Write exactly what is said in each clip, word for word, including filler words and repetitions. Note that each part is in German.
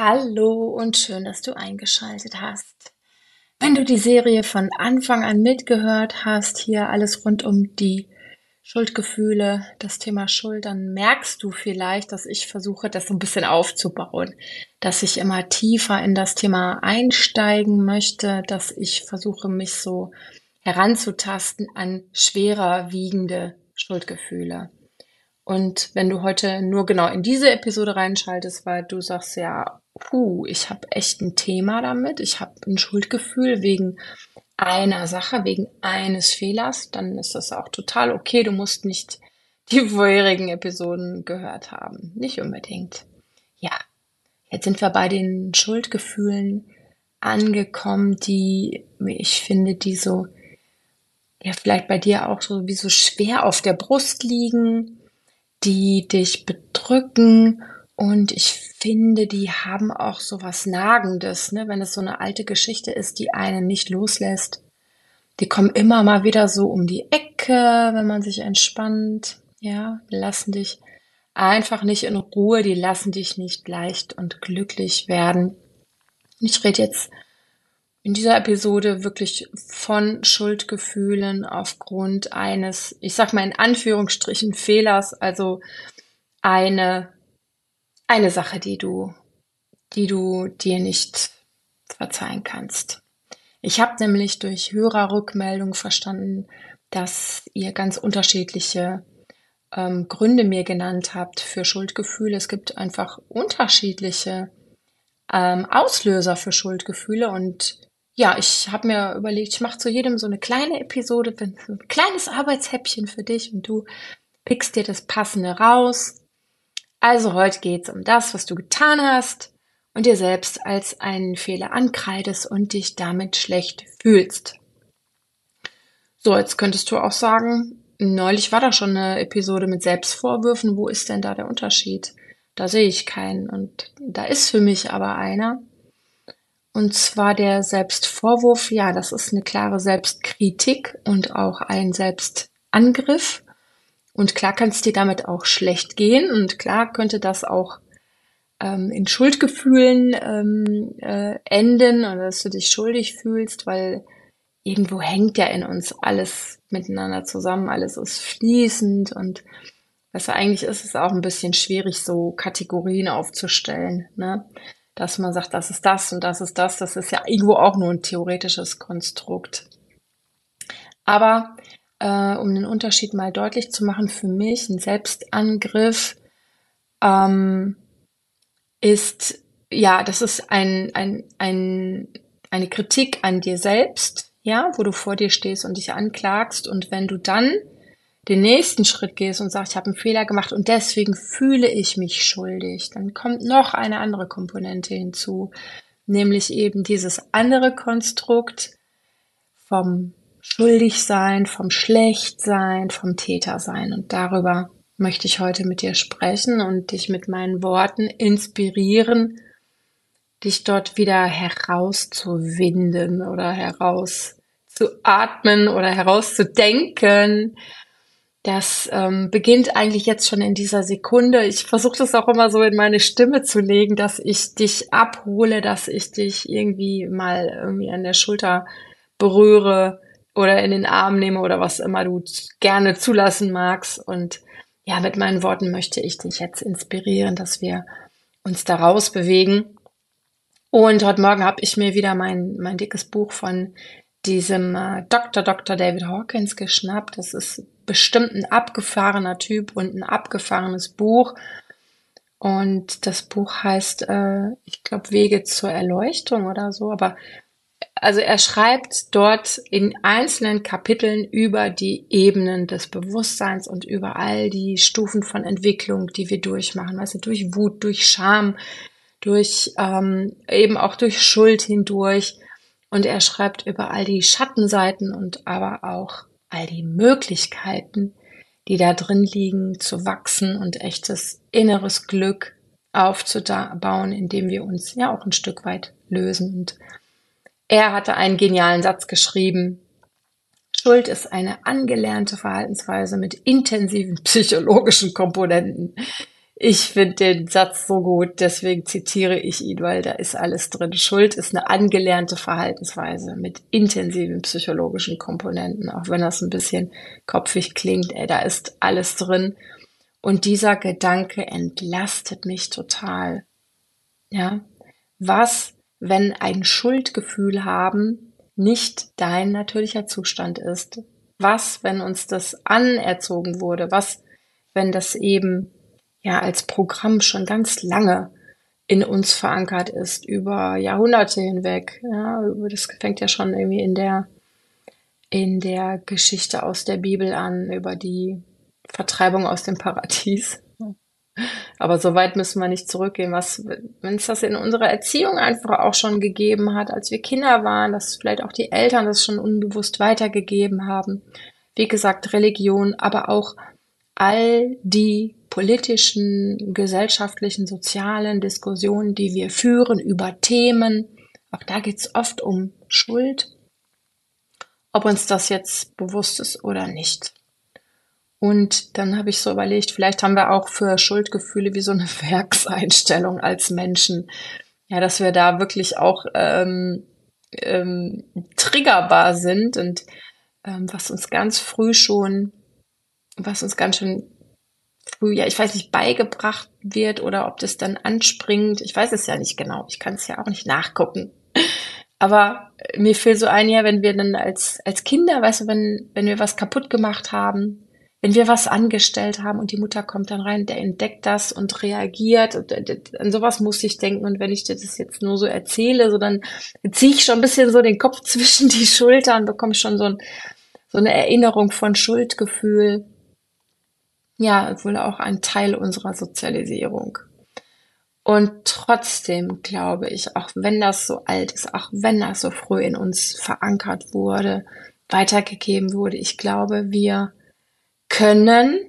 Hallo und schön, dass du eingeschaltet hast. Wenn du die Serie von Anfang an mitgehört hast, hier alles rund um die Schuldgefühle, das Thema Schuld, dann merkst du vielleicht, dass ich versuche, das so ein bisschen aufzubauen, dass ich immer tiefer in das Thema einsteigen möchte, dass ich versuche, mich so heranzutasten an schwerer wiegende Schuldgefühle. Und wenn du heute nur genau in diese Episode reinschaltest, weil du sagst, ja, puh, ich habe echt ein Thema damit, ich habe ein Schuldgefühl wegen einer Sache, wegen eines Fehlers, dann ist das auch total okay. Du musst nicht die vorherigen Episoden gehört haben. Nicht unbedingt. Ja, jetzt sind wir bei den Schuldgefühlen angekommen, die, wie ich finde, die so, ja, vielleicht bei dir auch so wie so schwer auf der Brust liegen, die dich bedrücken, und ich finde, die haben auch so was Nagendes, ne? Wenn es so eine alte Geschichte ist, die einen nicht loslässt. Die kommen immer mal wieder so um die Ecke, wenn man sich entspannt. Ja, die lassen dich einfach nicht in Ruhe, die lassen dich nicht leicht und glücklich werden. Ich rede jetzt in dieser Episode wirklich von Schuldgefühlen aufgrund eines, ich sag mal in Anführungsstrichen, Fehlers, also eine, eine Sache, die du, die du dir nicht verzeihen kannst. Ich habe nämlich durch Hörerrückmeldung verstanden, dass ihr ganz unterschiedliche ähm, Gründe mir genannt habt für Schuldgefühle. Es gibt einfach unterschiedliche ähm, Auslöser für Schuldgefühle, und ja, ich habe mir überlegt, ich mache zu jedem so eine kleine Episode, ein kleines Arbeitshäppchen für dich, und du pickst dir das Passende raus. Also heute geht's um das, was du getan hast und dir selbst als einen Fehler ankreidest und dich damit schlecht fühlst. So, jetzt könntest du auch sagen, neulich war da schon eine Episode mit Selbstvorwürfen. Wo ist denn da der Unterschied? Da sehe ich keinen. Und da ist für mich aber einer. Und zwar der Selbstvorwurf. Ja, das ist eine klare Selbstkritik und auch ein Selbstangriff. Und klar kann es dir damit auch schlecht gehen. Und klar könnte das auch ähm, in Schuldgefühlen ähm, äh, enden, oder dass du dich schuldig fühlst, weil irgendwo hängt ja in uns alles miteinander zusammen, alles ist fließend, und was eigentlich ist es auch ein bisschen schwierig, so Kategorien aufzustellen, ne? Dass man sagt, das ist das und das ist das, das ist ja irgendwo auch nur ein theoretisches Konstrukt. Aber äh, um den Unterschied mal deutlich zu machen, für mich ein Selbstangriff ähm, ist, ja, das ist ein, ein, ein, eine Kritik an dir selbst, ja, wo du vor dir stehst und dich anklagst. Und wenn du dann den nächsten Schritt gehst und sagst, ich habe einen Fehler gemacht und deswegen fühle ich mich schuldig, dann kommt noch eine andere Komponente hinzu, nämlich eben dieses andere Konstrukt vom Schuldigsein, vom Schlechtsein, vom Tätersein. Und darüber möchte ich heute mit dir sprechen und dich mit meinen Worten inspirieren, dich dort wieder herauszuwinden oder herauszuatmen oder herauszudenken. Das ähm, beginnt eigentlich jetzt schon in dieser Sekunde. Ich versuche das auch immer so in meine Stimme zu legen, dass ich dich abhole, dass ich dich irgendwie mal irgendwie an der Schulter berühre oder in den Arm nehme oder was immer du gerne zulassen magst. Und ja, mit meinen Worten möchte ich dich jetzt inspirieren, dass wir uns da raus bewegen. Und heute Morgen habe ich mir wieder mein, mein dickes Buch von diesem äh, Doktor Doktor David Hawkins geschnappt. Das ist bestimmt ein abgefahrener Typ und ein abgefahrenes Buch. Und das Buch heißt, äh, ich glaube, Wege zur Erleuchtung oder so. Aber also er schreibt dort in einzelnen Kapiteln über die Ebenen des Bewusstseins und über all die Stufen von Entwicklung, die wir durchmachen. Also durch Wut, durch Scham, durch ähm, eben auch durch Schuld hindurch. Und er schreibt über all die Schattenseiten und aber auch all die Möglichkeiten, die da drin liegen, zu wachsen und echtes inneres Glück aufzubauen, indem wir uns ja auch ein Stück weit lösen. Und er hatte einen genialen Satz geschrieben: Schuld ist eine angelernte Verhaltensweise mit intensiven psychologischen Komponenten. Ich finde den Satz so gut, deswegen zitiere ich ihn, weil da ist alles drin. Schuld ist eine angelernte Verhaltensweise mit intensiven psychologischen Komponenten, auch wenn das ein bisschen kopfig klingt. Ey, da ist alles drin. Und dieser Gedanke entlastet mich total. Ja, was, wenn ein Schuldgefühl haben nicht dein natürlicher Zustand ist? Was, wenn uns das anerzogen wurde? Was, wenn das eben ja als Programm schon ganz lange in uns verankert ist, über Jahrhunderte hinweg? Ja, das fängt ja schon irgendwie in der in der Geschichte aus der Bibel an, über die Vertreibung aus dem Paradies. Aber so weit müssen wir nicht zurückgehen. Was, wenn es das in unserer Erziehung einfach auch schon gegeben hat, als wir Kinder waren, dass vielleicht auch die Eltern das schon unbewusst weitergegeben haben. Wie gesagt, Religion, aber auch all die politischen, gesellschaftlichen, sozialen Diskussionen, die wir führen über Themen. Auch da geht es oft um Schuld, ob uns das jetzt bewusst ist oder nicht. Und dann habe ich so überlegt, vielleicht haben wir auch für Schuldgefühle wie so eine Werkseinstellung als Menschen. Ja, dass wir da wirklich auch ähm, ähm, triggerbar sind und ähm, was uns ganz früh schon, was uns ganz schön früh, ja, ich weiß nicht, beigebracht wird oder ob das dann anspringt. Ich weiß es ja nicht genau. Ich kann es ja auch nicht nachgucken. Aber mir fällt so ein, ja, wenn wir dann als, als Kinder, weißt du, wenn, wenn wir was kaputt gemacht haben, wenn wir was angestellt haben und die Mutter kommt dann rein, der entdeckt das und reagiert. Und an sowas muss ich denken. Und wenn ich dir das jetzt nur so erzähle, so dann ziehe ich schon ein bisschen so den Kopf zwischen die Schultern, bekomme schon so, ein, so eine Erinnerung von Schuldgefühl. Ja, wohl auch ein Teil unserer Sozialisierung. Und trotzdem glaube ich, auch wenn das so alt ist, auch wenn das so früh in uns verankert wurde, weitergegeben wurde, ich glaube, wir können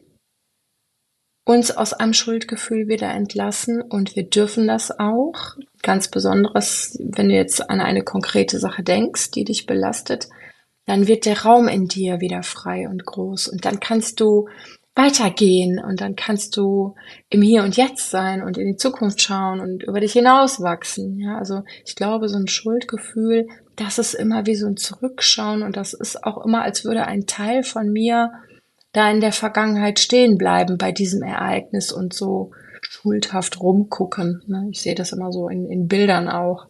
uns aus einem Schuldgefühl wieder entlassen und wir dürfen das auch. Ganz besonderes, wenn du jetzt an eine konkrete Sache denkst, die dich belastet, dann wird der Raum in dir wieder frei und groß und dann kannst du weitergehen und dann kannst du im Hier und Jetzt sein und in die Zukunft schauen und über dich hinauswachsen. Ja, also ich glaube, so ein Schuldgefühl, das ist immer wie so ein Zurückschauen und das ist auch immer, als würde ein Teil von mir da in der Vergangenheit stehen bleiben bei diesem Ereignis und so schuldhaft rumgucken. Ne? Ich sehe das immer so in, in Bildern auch.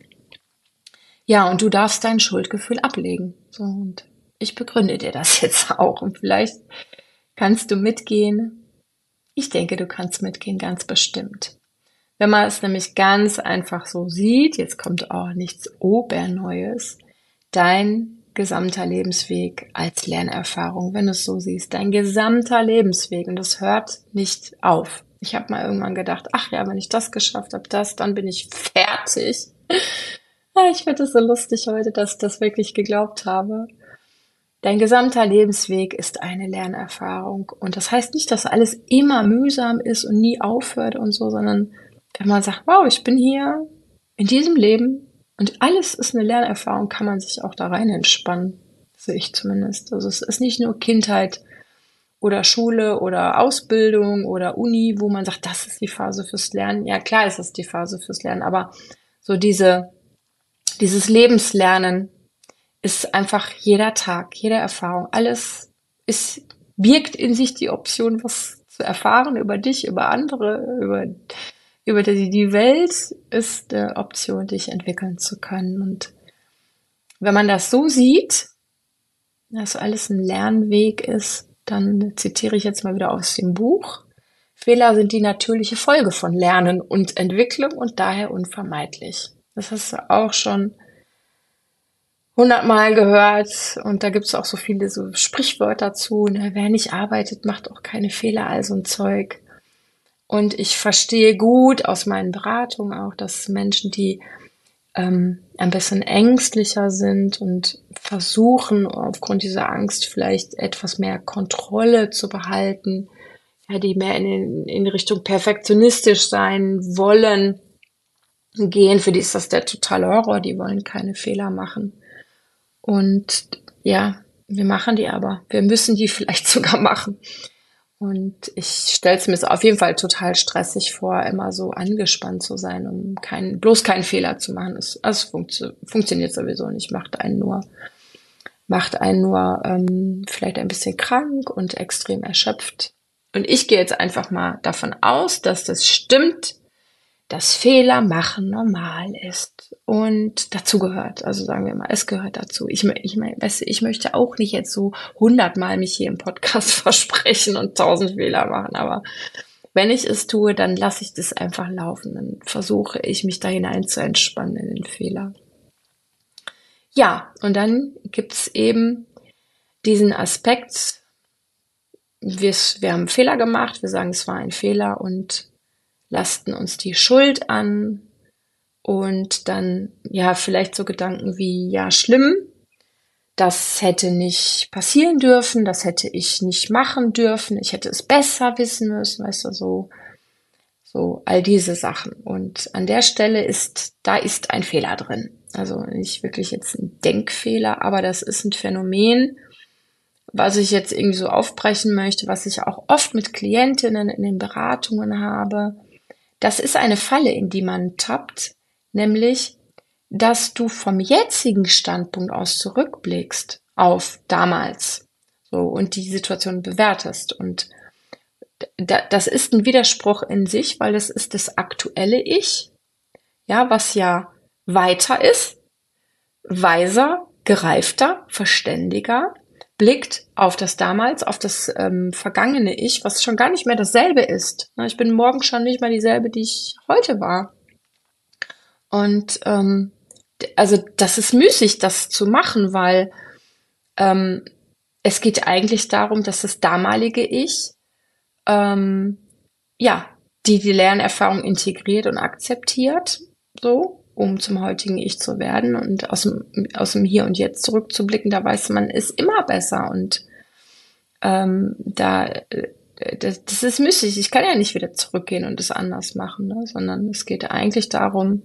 Ja, und du darfst dein Schuldgefühl ablegen. So, und ich begründe dir das jetzt auch. Und vielleicht kannst du mitgehen. Ich denke, du kannst mitgehen, ganz bestimmt. Wenn man es nämlich ganz einfach so sieht, jetzt kommt auch nichts Oberneues, dein gesamter Lebensweg als Lernerfahrung, wenn du es so siehst, dein gesamter Lebensweg und das hört nicht auf. Ich habe mal irgendwann gedacht, ach ja, wenn ich das geschafft habe, das, dann bin ich fertig. Ich finde es so lustig heute, dass ich das wirklich geglaubt habe. Dein gesamter Lebensweg ist eine Lernerfahrung und das heißt nicht, dass alles immer mühsam ist und nie aufhört und so, sondern wenn man sagt, wow, ich bin hier in diesem Leben und alles ist eine Lernerfahrung, kann man sich auch da rein entspannen, sehe ich zumindest. Also es ist nicht nur Kindheit oder Schule oder Ausbildung oder Uni, wo man sagt, das ist die Phase fürs Lernen. Ja, klar ist das die Phase fürs Lernen, aber so diese, dieses Lebenslernen ist einfach jeder Tag, jede Erfahrung. Alles ist, birgt in sich die Option, was zu erfahren über dich, über andere, über über die, die Welt ist eine Option, dich entwickeln zu können. Und wenn man das so sieht, dass alles ein Lernweg ist, dann zitiere ich jetzt mal wieder aus dem Buch. Fehler sind die natürliche Folge von Lernen und Entwicklung und daher unvermeidlich. Das hast du auch schon hundertmal gehört und da gibt es auch so viele so Sprichwörter zu. Ne? Wer nicht arbeitet, macht auch keine Fehler, all so ein Zeug. Und ich verstehe gut aus meinen Beratungen auch, dass Menschen, die ähm, ein bisschen ängstlicher sind und versuchen, aufgrund dieser Angst vielleicht etwas mehr Kontrolle zu behalten, ja, die mehr in, in Richtung perfektionistisch sein wollen, gehen, für die ist das der totale Horror, die wollen keine Fehler machen. Und ja, wir machen die aber. Wir müssen die vielleicht sogar machen. Und ich stelle es mir so auf jeden Fall total stressig vor, immer so angespannt zu sein, um kein, bloß keinen Fehler zu machen. Es, es funktio- funktioniert sowieso nicht, macht einen nur, macht einen nur ähm, vielleicht ein bisschen krank und extrem erschöpft. Und ich gehe jetzt einfach mal davon aus, dass das stimmt, dass Fehler machen normal ist und dazugehört. Also sagen wir mal, es gehört dazu. Ich, ich, weißt du, ich möchte auch nicht jetzt so hundertmal mich hier im Podcast versprechen und tausend Fehler machen, aber wenn ich es tue, dann lasse ich das einfach laufen. Dann versuche ich, mich da hinein zu entspannen in den Fehler. Ja, und dann gibt's eben diesen Aspekt, wir, wir haben einen Fehler gemacht, wir sagen, es war ein Fehler und lasten uns die Schuld an und dann, ja, vielleicht so Gedanken wie, ja, schlimm, das hätte nicht passieren dürfen, das hätte ich nicht machen dürfen, ich hätte es besser wissen müssen, weißt du, so, so all diese Sachen. Und an der Stelle ist, da ist ein Fehler drin. Also nicht wirklich jetzt ein Denkfehler, aber das ist ein Phänomen, was ich jetzt irgendwie so aufbrechen möchte, was ich auch oft mit Klientinnen in den Beratungen habe. Das ist eine Falle, in die man tappt, nämlich, dass du vom jetzigen Standpunkt aus zurückblickst auf damals, so, und die Situation bewertest. Und da, das ist ein Widerspruch in sich, weil das ist das aktuelle Ich, ja, was ja weiter ist, weiser, gereifter, verständiger, blickt auf das damals, auf das ähm, vergangene Ich, was schon gar nicht mehr dasselbe ist. Ich bin morgen schon nicht mal dieselbe, die ich heute war. Und ähm, also das ist müßig, das zu machen, weil ähm, es geht eigentlich darum, dass das damalige Ich ähm, ja die die Lernerfahrung integriert und akzeptiert, so, um zum heutigen Ich zu werden und aus dem aus dem Hier und Jetzt zurückzublicken. Da weiß man, ist immer besser und ähm, da äh, das, das ist müßig. Ich kann ja nicht wieder zurückgehen und es anders machen, ne? Sondern es geht eigentlich darum,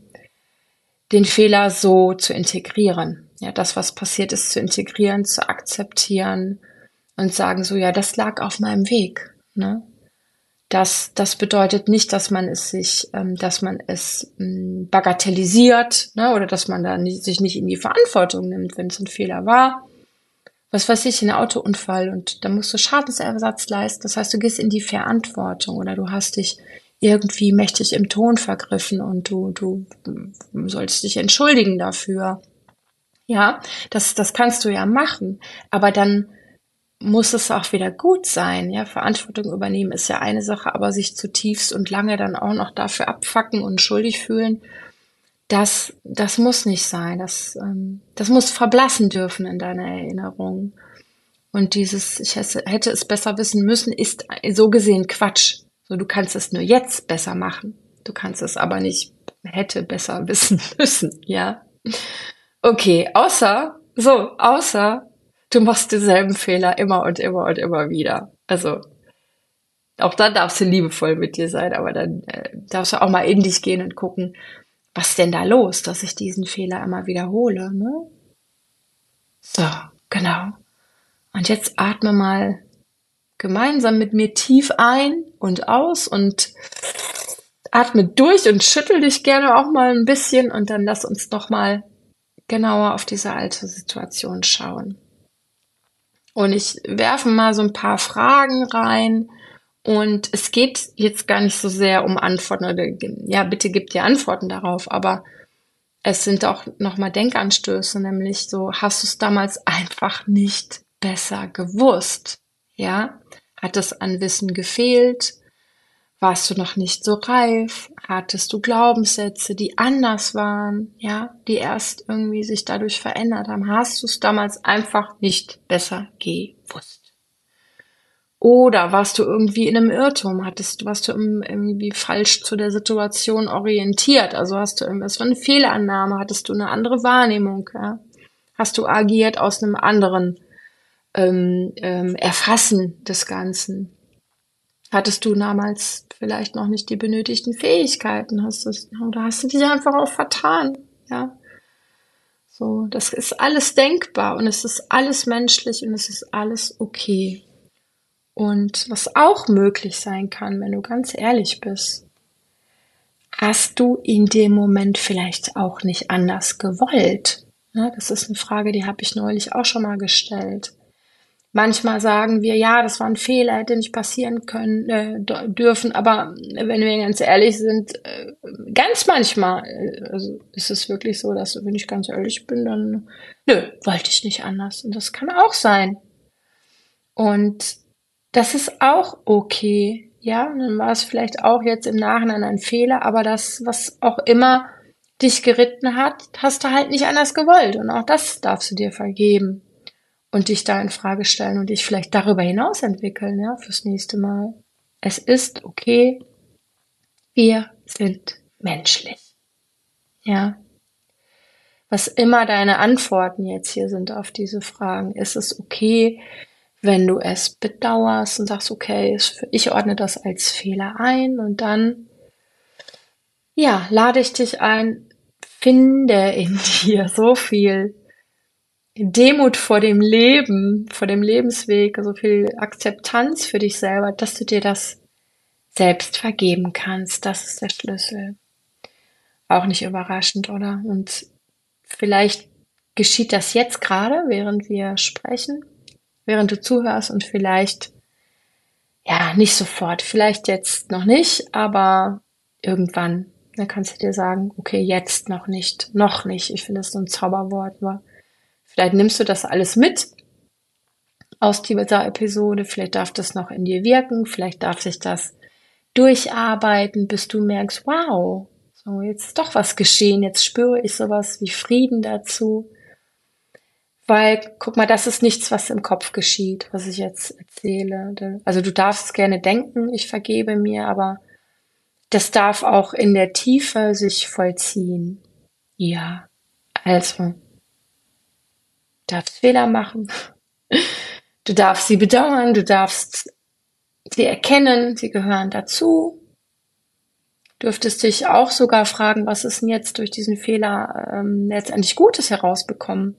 den Fehler so zu integrieren. Ja, das, was passiert ist, zu integrieren, zu akzeptieren und sagen so, ja, das lag auf meinem Weg. Ne? Das, das bedeutet nicht, dass man es sich, ähm, dass man es ähm, bagatellisiert, ne? Oder dass man da nicht, sich nicht in die Verantwortung nimmt, wenn es ein Fehler war. Was weiß ich, ein Autounfall und da musst du Schadensersatz leisten. Das heißt, du gehst in die Verantwortung oder du hast dich irgendwie mächtig im Ton vergriffen und du, du sollst dich entschuldigen dafür. Ja, das, das kannst du ja machen. Aber dann muss es auch wieder gut sein. Ja, Verantwortung übernehmen ist ja eine Sache, aber sich zutiefst und lange dann auch noch dafür abfacken und schuldig fühlen, das, das muss nicht sein. Das, ähm, das muss verblassen dürfen in deiner Erinnerung. Und dieses, ich hätte es besser wissen müssen, ist so gesehen Quatsch. So, du kannst es nur jetzt besser machen. Du kannst es aber nicht hätte besser wissen müssen, ja. Okay, außer, so, außer du machst denselben Fehler immer und immer und immer wieder. Also, auch dann darfst du liebevoll mit dir sein, aber dann äh, darfst du auch mal in dich gehen und gucken, was ist denn da los, dass ich diesen Fehler immer wiederhole, ne? So, genau. Und jetzt atme mal gemeinsam mit mir tief ein und aus und atme durch und schüttel dich gerne auch mal ein bisschen und dann lass uns noch mal genauer auf diese alte Situation schauen. Und ich werfe mal so ein paar Fragen rein und es geht jetzt gar nicht so sehr um Antworten oder ja, bitte gib dir Antworten darauf, aber es sind auch nochmal Denkanstöße, nämlich so, hast du es damals einfach nicht besser gewusst? Ja? Hat es an Wissen gefehlt? Warst du noch nicht so reif? Hattest du Glaubenssätze, die anders waren? Ja? Die erst irgendwie sich dadurch verändert haben? Hast du es damals einfach nicht besser gewusst? Oder warst du irgendwie in einem Irrtum? Hattest, warst du irgendwie falsch zu der Situation orientiert? Also hast du irgendwas für eine Fehlannahme? Hattest du eine andere Wahrnehmung? Ja? Hast du agiert aus einem anderen ähm, ähm, Erfassen des Ganzen? Hattest du damals vielleicht noch nicht die benötigten Fähigkeiten? Hast du, oder hast du dich einfach auch vertan? Ja, so, das ist alles denkbar und es ist alles menschlich und es ist alles okay. Und was auch möglich sein kann, wenn du ganz ehrlich bist, hast du in dem Moment vielleicht auch nicht anders gewollt? Ja, das ist eine Frage, die habe ich neulich auch schon mal gestellt. Manchmal sagen wir, ja, das war ein Fehler, hätte nicht passieren können, äh, dürfen, aber wenn wir ganz ehrlich sind, äh, ganz manchmal äh, also ist es wirklich so, dass wenn ich ganz ehrlich bin, dann, nö, wollte ich nicht anders. Und das kann auch sein. Und das ist auch okay. Ja, und dann war es vielleicht auch jetzt im Nachhinein ein Fehler, aber das, was auch immer dich geritten hat, hast du halt nicht anders gewollt. Und auch das darfst du dir vergeben und dich da in Frage stellen und dich vielleicht darüber hinaus entwickeln, ja, fürs nächste Mal. Es ist okay. Wir sind menschlich. Ja. Was immer deine Antworten jetzt hier sind auf diese Fragen, ist es okay, wenn du es bedauerst und sagst, okay, ich ordne das als Fehler ein und dann, ja, lade ich dich ein, finde in dir so viel Demut vor dem Leben, vor dem Lebensweg, so viel Akzeptanz für dich selber, dass du dir das selbst vergeben kannst. Das ist der Schlüssel. Auch nicht überraschend, oder? Und vielleicht geschieht das jetzt gerade, während wir sprechen, während du zuhörst und vielleicht, ja, nicht sofort, vielleicht jetzt noch nicht, aber irgendwann. Dann kannst du dir sagen, okay, jetzt noch nicht, noch nicht. Ich finde das so ein Zauberwort, aber vielleicht nimmst du das alles mit aus dieser Episode, vielleicht darf das noch in dir wirken, vielleicht darf sich das durcharbeiten, bis du merkst, wow, so jetzt ist doch was geschehen, jetzt spüre ich sowas wie Frieden dazu. Weil, guck mal, das ist nichts, was im Kopf geschieht, was ich jetzt erzähle. Also du darfst gerne denken, ich vergebe mir, aber das darf auch in der Tiefe sich vollziehen. Ja, also, du darfst Fehler machen, du darfst sie bedauern, du darfst sie erkennen, sie gehören dazu. Du dürftest dich auch sogar fragen, was ist denn jetzt durch diesen Fehler ähm, letztendlich Gutes herausbekommen?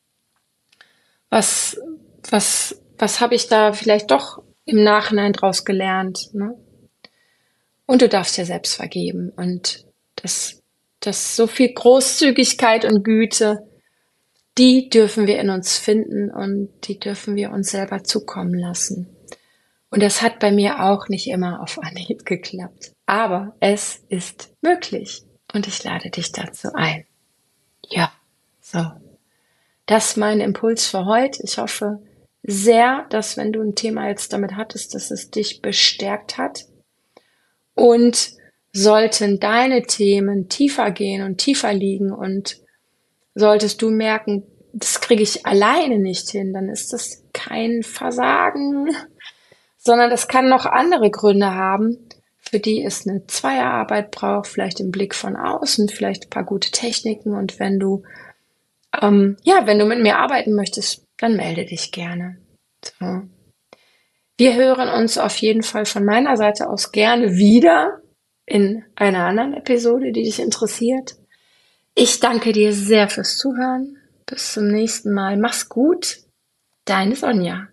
Was, was, was habe ich da vielleicht doch im Nachhinein draus gelernt, ne? Und du darfst dir selbst vergeben und das, das so viel Großzügigkeit und Güte, die dürfen wir in uns finden und die dürfen wir uns selber zukommen lassen. Und das hat bei mir auch nicht immer auf Anhieb geklappt, aber es ist möglich und ich lade dich dazu ein. Ja, so. Das ist mein Impuls für heute. Ich hoffe sehr, dass wenn du ein Thema jetzt damit hattest, dass es dich bestärkt hat. Und sollten deine Themen tiefer gehen und tiefer liegen und solltest du merken, das kriege ich alleine nicht hin, dann ist das kein Versagen, sondern das kann noch andere Gründe haben, für die es eine Zweierarbeit braucht, vielleicht im Blick von außen, vielleicht ein paar gute Techniken und wenn du Ähm, ja, wenn du mit mir arbeiten möchtest, dann melde dich gerne. So. Wir hören uns auf jeden Fall von meiner Seite aus gerne wieder in einer anderen Episode, die dich interessiert. Ich danke dir sehr fürs Zuhören. Bis zum nächsten Mal. Mach's gut. Deine Sonja.